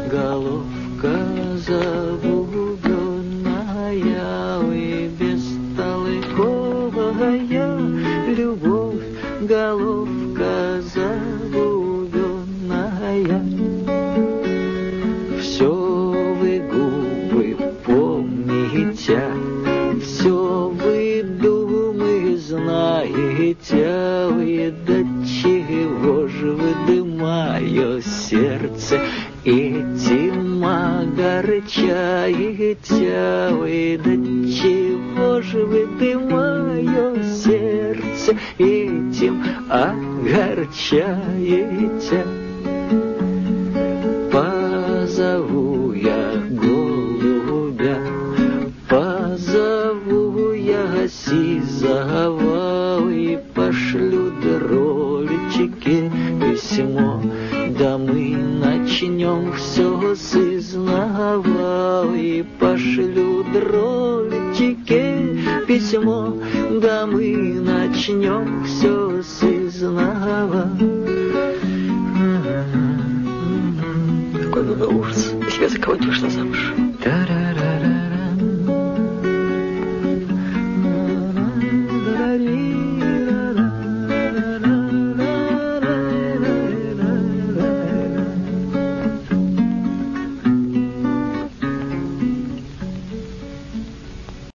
головка забубенная, и бестолковая любовь, головка забубенная. Все вы губы помните, все вы думы знаете, вы до чего же вы, да мое сердце этим огорчаете, вы до чего же вы, да мое сердце этим огорчаете. Позову я голубя, позову я сизого, и пошлю дролечки письмо, да мы начнем все с изнова, и пошлю дролечки письмо, да мы начнем все с изнова. Какой был ужас, если я за кого-нибудь вышла замуж.